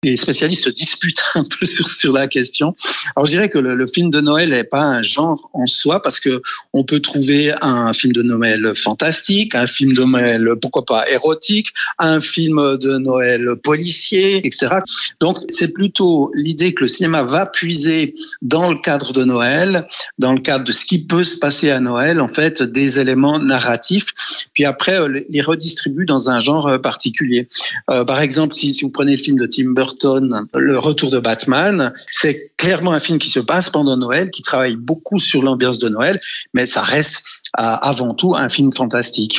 Les spécialistes se disputent un peu sur la question. Alors je dirais que le film de Noël n'est pas un genre en soi, parce que on peut trouver un film de Noël fantastique, un film de Noël, pourquoi pas, érotique, un film de Noël policier, etc. Donc c'est plutôt l'idée que le cinéma va puiser dans le cadre de Noël, dans le cadre de ce qui peut se passer à Noël, en fait, des éléments narratifs, puis après les redistribue dans un genre particulier. Par exemple, si vous prenez le film de Tim Burton, Le Retour de Batman, c'est clairement un film qui se passe pendant Noël, qui travaille beaucoup sur l'ambiance de Noël, mais ça reste avant tout un film fantastique.